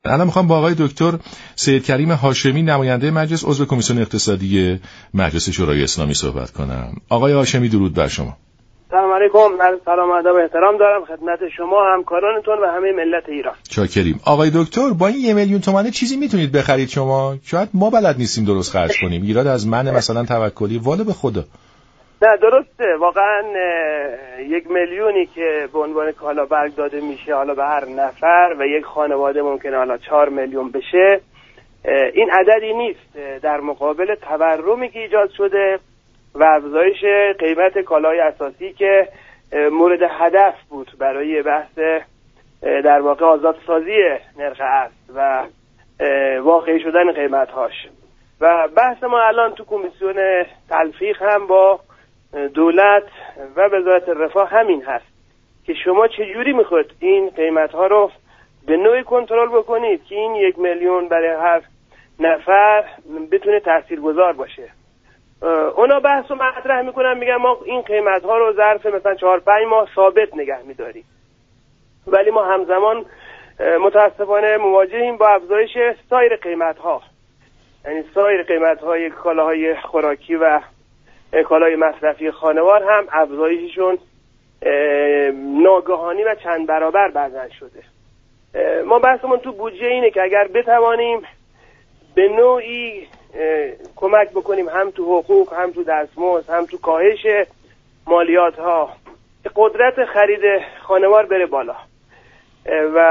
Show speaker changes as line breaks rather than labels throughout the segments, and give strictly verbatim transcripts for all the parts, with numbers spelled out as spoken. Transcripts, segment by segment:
الان میخوام با آقای دکتر سید کریم هاشمی نماینده مجلس عضو کمیسیون اقتصادی مجلس شورای اسلامی صحبت کنم. آقای هاشمی درود بر شما.
سلام علیکم. سلام ادب و احترام دارم خدمت شما، همکارانتون و همه ملت ایران.
چاکریم. آقای دکتر با این یه میلیون تومانه چیزی میتونید بخرید شما؟ شاید ما بلد نیستیم درست خرج کنیم. ایراد از من مثلا توکلی والا به خدا.
نه درسته، واقعا یک میلیونی که به عنوان کالا برگ داده میشه حالا به هر نفر و یک خانواده ممکنه حالا چهار میلیون بشه، این عددی نیست در مقابل تورمی که ایجاد شده و افزایش قیمت کالای اساسی که مورد هدف بود برای بحث در واقع آزادسازی نرخ ارز و واقعی شدن قیمت‌هاش. و بحث ما الان تو کمیسیون تلفیق هم با دولت و وزارت رفاه همین هست که شما چجوری میخواید این قیمت‌ها رو به نوعی کنترل بکنید که این یک میلیون برای هر نفر بتونه تاثیرگذار باشه. اونا بحث رو مطرح میکنن، میگن ما این قیمت‌ها رو ظرف مثلا چهار پنج ماه ثابت نگه میداریم، ولی ما همزمان متاسفانه مواجهیم با افزایش سایر قیمت‌ها، یعنی سایر قیمت‌های کالاهای خوراکی و کالای مصرفی خانوار هم افزایششون ناگهانی و چند برابر بعضن شده. ما بحثمون تو بودجه اینه که اگر بتوانیم به نوعی کمک بکنیم هم تو حقوق، هم تو دستمزد، هم تو کاهش مالیات ها، قدرت خرید خانوار بره بالا و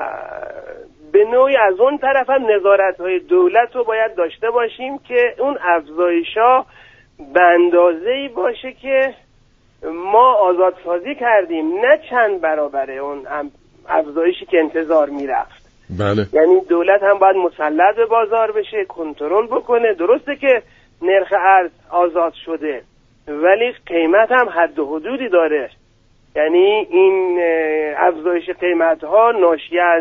به نوعی از اون طرف هم نظارت های دولت رو باید داشته باشیم که اون افزایش ها به اندازه‌ای باشه که ما آزادسازی کردیم، نه چند برابره اون افزایشی که انتظار میرفت.
بله.
یعنی دولت هم باید مسلط به بازار بشه، کنترل بکنه. درسته که نرخ ارز آزاد شده ولی قیمت هم حد و حدودی داره، یعنی این افزایش قیمت ها ناشی از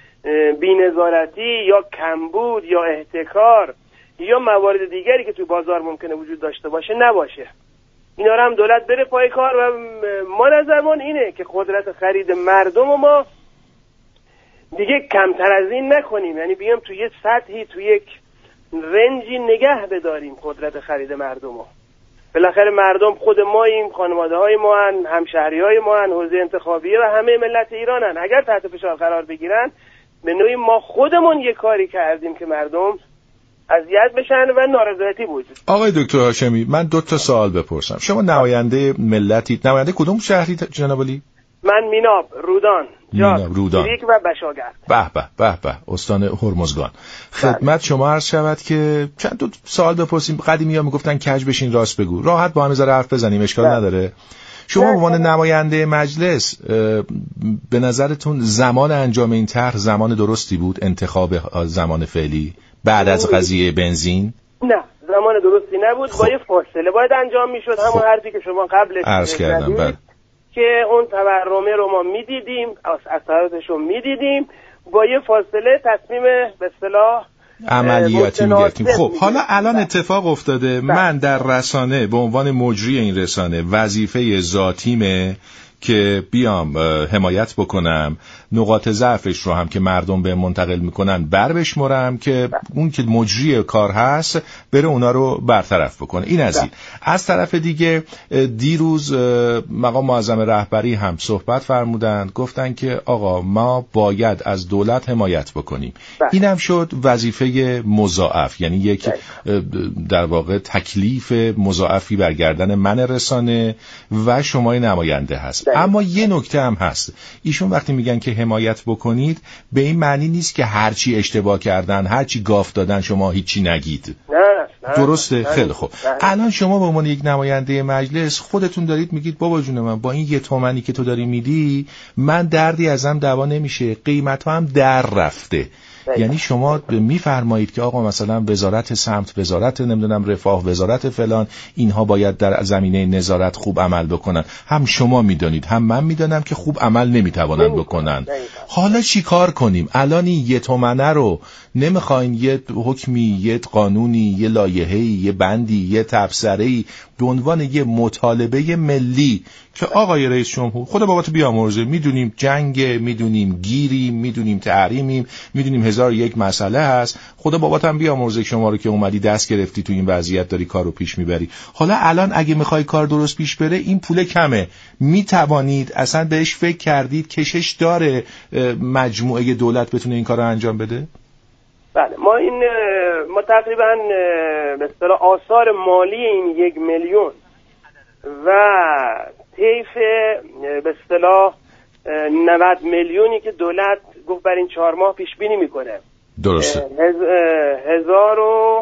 بی‌نظارتی یا کمبود یا احتکار یا موارد دیگری که توی بازار ممکنه وجود داشته باشه نباشه. اینا رو هم دولت بره پای کار و ما نظرمون اینه که قدرت خرید مردم و ما دیگه کمتر از این نکنیم، یعنی بیام توی یه سطحی توی یک رنجی نگه بداریم قدرت خرید مردم رو. بالاخره مردم خود ماییم، خانواده های ما هن، همشهری های ما هن، حوزه انتخابیه و همه ملت ایران هن. اگر تحت فشار قرار بگیرن به نوعی ما خودمون یه کاری کردیم که مردم اذیت بشن و نارضایتی وجود.
آقای دکتر هاشمی من دو تا سوال بپرسم. شما نماینده ملتید. نماینده کدوم شهری جناب علی؟
من میناب، رودان، جاد،
رودان
و بشاگرد.
به به به به استان هرمزگان. خدمت شما عرض شود که چند تا سوال بپرسیم. قدیمی‌ها میگفتن کج بشین راست بگو. راحت با هم ذره حرف بزنیم، اشکال نه. نداره. شما به عنوان نماینده مجلس به نظرتون زمان انجام این طرح زمان درستی بود؟ انتخاب زمان فعلی بعد از قضیه بنزین؟
نه، زمان درستی نبود. خب. با یه فاصله باید انجام میشد. همون خب. حرفی که شما قبلش
عرض کردم بله.
که اون تورمه رو ما میدیدیم، اثراتش رو میدیدیم، با یه فاصله تصمیم به اصطلاح
عملیاتی میگرفتیم. خب حالا الان اتفاق افتاده بله. من در رسانه به عنوان مجری این رسانه وظیفه ذاتیمه که بیام حمایت بکنم، نقاط ضعفش رو هم که مردم به منتقل میکنن بر بشمرم که اون که مجری کار هست بره اونا رو برطرف بکنه. این از این. از طرف دیگه دیروز مقام معظم رهبری هم صحبت فرمودن، گفتن که آقا ما باید از دولت حمایت بکنیم. این هم شد وظیفه مضاعف، یعنی یک در واقع تکلیف مضاعفی بر گردن من رسانه و شما نماینده هست. اما یه نکته هم هست، ایشون وقتی میگن که حمایت بکنید به این معنی نیست که هرچی اشتباه کردن، هرچی گاف دادن شما هیچی نگید.
نه نه
درسته؟
نه
خیلی خوب. الان شما به عنوان یک نماینده مجلس خودتون دارید میگید بابا جون من با این یه تومنی که تو داری میدی من دردی ازم دوا نمیشه، قیمت ها هم در رفته. یعنی شما میفرمایید که آقا مثلا وزارت سمت، وزارت نمیدونم رفاه، وزارت فلان، اینها باید در زمینه نظارت خوب عمل بکنن. هم شما میدونید هم من میدونم که خوب عمل نمیتوانن بکنن. حالا چی کار کنیم؟ الان این یه تومنه رو نمیخواین یه حکمی، یه قانونی، یه لایحه‌ای، یه بندی، یه تبصره‌ای به عنوان یه مطالبه ملی که آقای رئیس جمهور خدا بابات بیامرزه، میدونیم جنگ، میدونیم گیریم، میدونیم تحریمیم، میدونیم هزار یک مسئله هست. خدا بابات هم بیامرزه شما رو که اومدی دست گرفتی تو این وضعیت داری کارو پیش میبری. حالا الان اگه میخوای کار درست پیش بره این پول کمه، میتوانید اصلا بهش فکر کردید کشش داره مجموعه دولت بتونه این کارو انجام بده؟
بله، ما این ما تقریبا به اصطلاح آثار مالی این یک میلیون و طیف به اصطلاح نود میلیونی که دولت گفت بر این چهار ماه پیش بینی میکنه.
درسته.
هز... هزار و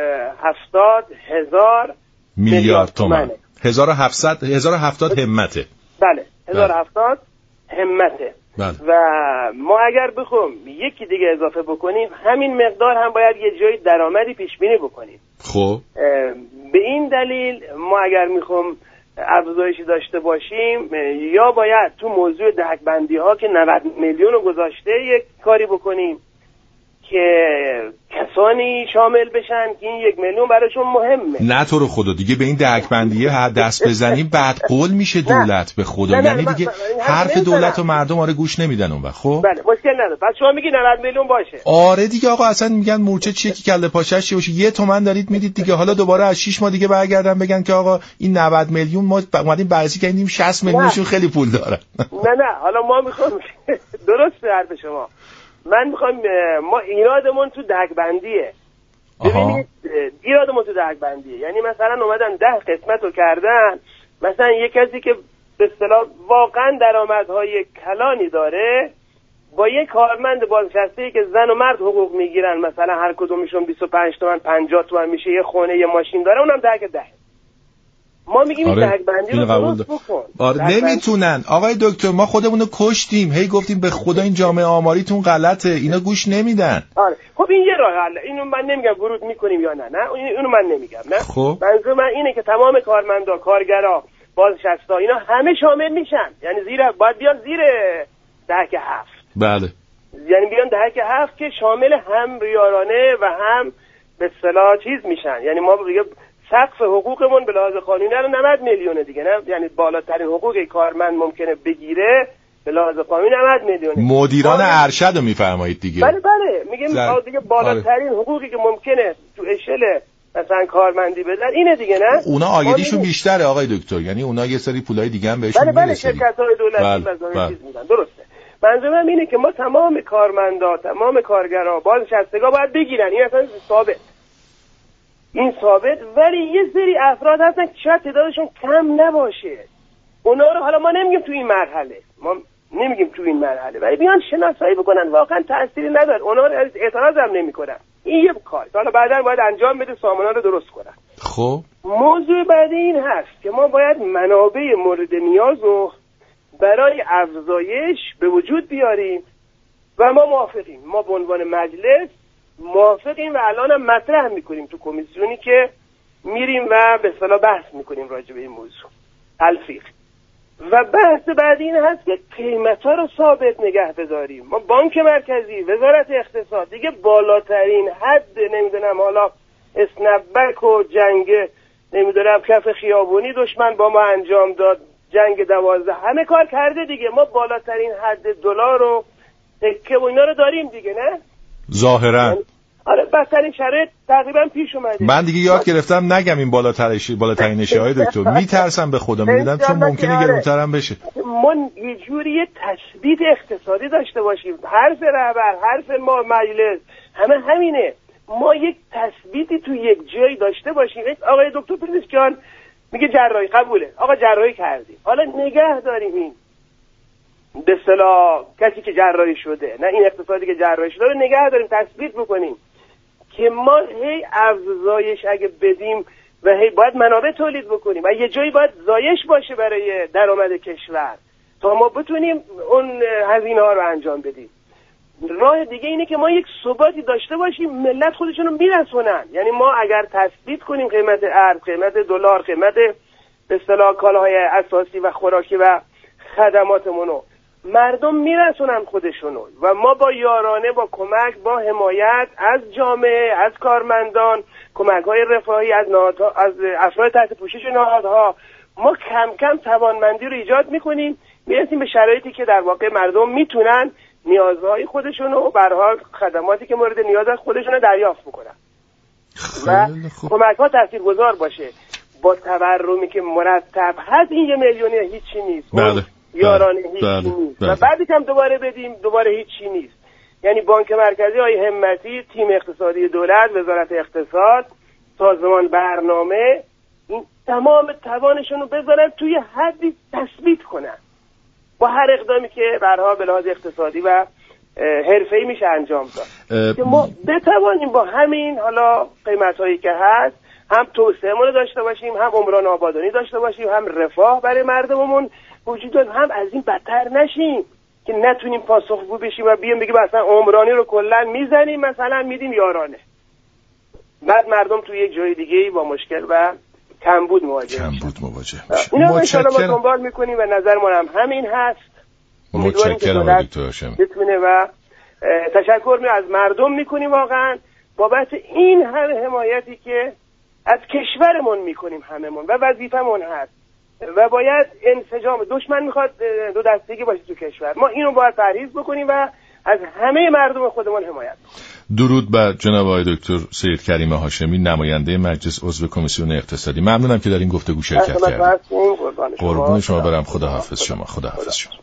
هفتاد هزار
میلیارد تومان. هزار و هفتصد هزار و هفتاد همته.
بله، هزار و هفتاد همته.
بله.
و ما اگر بخوام یکی دیگه اضافه بکنیم همین مقدار هم باید یه جای درآمدی پیش بینی بکنیم.
خب
به این دلیل ما اگر میخوام افزایشی داشته باشیم یا باید تو موضوع دهک بندی ها که نود میلیون رو گذاشته یک کاری بکنیم که کسانی شامل بشن که این یک میلیون براشون مهمه.
نه تو رو خدا دیگه به این دهک بندیه دست بزنیم بعد قول میشه دولت به خدا.
نه نه
یعنی
نه
دیگه
من
حرف دولت و مردم آره گوش نمیدن اون وقت. خب
بله مشکل نداره. پس شما میگی نود میلیون باشه.
آره دیگه آقا اصلا میگن مورچه چیه که کله پاچش چیه باشه. یه تومن دارید میدید دیگه. حالا دوباره از شش ماه دیگه برگردن بگن که آقا این نود میلیون ما اومدیم بررسی کردیم شصت میلیونشون خیلی پول داره.
نه نه حالا ما میخوام درست حرف شما. من میخوام ما ایرادمون تو دهک بندیه. ببینید ایرادمون تو دهک بندیه یعنی مثلا اومدن ده قسمت رو کردن، مثلا یک کسی که به اصطلاح واقعا درآمدهای کلانی داره با یک کارمند بازنشسته‌ای که زن و مرد حقوق میگیرن مثلا هر کدومشون بیست و پنج تومن پنجاه تومن میشه، یه خونه یه ماشین داره، اونم دهک ده. ما میگیم این دهک بندی رو درست بکن.
آره نمیتونن آقای دکتر، ما خودمونو کشتیم، هی گفتیم به خدا این جامعه آماریتون غلطه، اینا گوش نمیدن.
آره خب این یه راه حل. اینو من نمیگم ورود میکنیم یا نه، نه اینو من نمیگم، نه.
خب
منظور من اینه که تمام کارمندا، کارگرا، بازنشستا اینا همه شامل میشن، یعنی زیر باید بیان زیر دهک هفت.
بله
یعنی بیان دهک هفت که شامل هم ریارانه و هم به اصطلاح چیز میشن. یعنی ما دیگه سقف حقوقمون به لحاظ قانونی الان نود میلیونه دیگه، نه یعنی بالاترین حقوقی کارمند ممکنه بگیره به لحاظ قانونی نود میلیونه.
مدیران ارشد رو میفرمایید دیگه؟
بله بله میگیم
زر...
دیگه بالاترین آره. حقوقی که ممکنه تو اشل مثلا کارمندی بدن اینه دیگه، نه
اونا آگهیشون میگیم... بیشتره آقای دکتر، یعنی اونا یه سری پولای دیگه هم بهشون
بله بله
میرسه.
شرکت‌های دولتی
بله.
مثلا
بله.
چیز میدن. درسته. منظورم اینه که ما تمام کارمندا، تمام کارگرا، بازنشستگان باید بگیرن. این اصلا ثابت، این ثابت. ولی یه سری افراد هستن که شاید تعدادشون کم نباشه. اونا رو حالا ما نمیگیم تو این مرحله، ما نمیگیم تو این مرحله، ولی بیان شناسایی بکنن، واقعا تأثیری نداره، اونا رو اعتراض هم نمیکنن. این یه کار حالا بعداً باید انجام بده، سامانا رو درست کنن.
خب
موضوع بعدی این هست که ما باید منابع مورد نیاز رو برای افزایش به وجود بیاریم و ما موافقیم. ما به عنوان مجلس موافقیم و الان هم مطرح میکنیم تو کمیسیونی که میریم و به اصطلاح بحث میکنیم راجع به این موضوع تلفیق. و بحث بعدی این هست که قیمتا رو ثابت نگه بداریم. ما بانک مرکزی، وزارت اقتصاد دیگه بالاترین حد نمیدونم حالا اسنپبک و جنگ نمیدونم کف خیابونی دشمن با ما انجام داد، جنگ دوازده، همه کار کرده دیگه. ما بالاترین حد دلار رو تکه و اینا رو داریم دیگه، نه؟
ظاهرا
آره بدترین شرایط تقریبا پیش اومده.
من دیگه یاد گرفتم نگم این بالاترش بالاترین های دکتر، میترسم به خدا، میدونم چون ممکنه گرونترم بشه.
ما یه جوری تثبیت اقتصادی داشته باشیم، حرف رهبر، حرف ما مجلس همه همینه. ما یک تثبیتی تو یک جایی داشته باشیم. آقای دکتر پزشکیان میگه جراحی قبوله، آقا جراحی کردیم، حالا نگه داریم این به اصطلاح کسی که جراحی شده، نه این اقتصادی که جراحی شده رو نگه داریم، تثبیت بکنیم که ما هی افزایش اگه بدیم و هی باید منابع تولید بکنیم و یه جایی باید زایش باشه برای درآمد کشور تا ما بتونیم اون هزینه ها رو انجام بدیم. راه دیگه اینه که ما یک ثباتی داشته باشیم، ملت خودشون رو میرسونن. یعنی ما اگر تثبیت کنیم قیمت ارز، قیمت دلار، قیمت به اصطلاح کالاهای اساسی و خوراکی و خدماتمون رو، مردم میرسونن خودشونو و ما با یارانه، با کمک، با حمایت از جامعه، از کارمندان، کمک‌های رفاهی از نهادها، از افراد تحت پوشش نهادها، ما کم کم توانمندی رو ایجاد میکنیم، میرسیم به شرایطی که در واقع مردم میتونن نیازهای خودشون و به هر حال خدماتی که مورد نیاز خودشون رو دریافت بکنن و کمک‌ها تاثیرگذار باشه. با تورمی که مرتب هست این یه میلیونی هیچی نیست،
بله.
یارانه هیچی
بله.
نیست
بله.
و بعدش هم دوباره بدیم دوباره هیچی نیست. یعنی بانک مرکزی آقای همتی، تیم اقتصادی دولت، وزارت اقتصاد، سازمان برنامه، این تمام توانشون رو بذارن توی حدی تثبیت کنن با هر اقدامی که برها به لحاظ اقتصادی و حرفه‌ای میشه انجام داد که ما بتوانیم با همین حالا قیمت‌هایی که هست هم توسعه‌مون رو داشته باشیم، هم عمران آبادانی داشته باشیم، هم رفاه برای مردممون وجود داره، هم از این بدتر نشیم که نتونیم پاسخگو بشیم و بیام بگیم مثلا عمرانی رو کلا میزنیم مثلا میدیم یارانه، بعد مردم توی یک جای دیگه‌ای با مشکل و کمبود مواجه
کمبود مواجه میشه.
اینا انشاءالله ما دنبال میکنیم و نظرمون هم همین هست.
متشکرم آقای دکتر هاشمی.
بتونه و تشکر می از مردم میکنیم واقعا بابت این همه حمایتی که از کشورمون میکنیم هممون و وظیفمون هست و باید انسجام. دشمن میخواد دو دستگی باشه تو کشور، ما اینو باید پرهیز بکنیم و از همه مردم خودمون حمایت کنیم.
درود بر جناب آقای دکتر سید کریم هاشمی، نماینده مجلس عضو کمیسیون اقتصادی. ممنونم که در این گفتگو شرکت کردید.
قربان شما
قربون شما برم. خدا حافظ شما. خدا حافظ شما.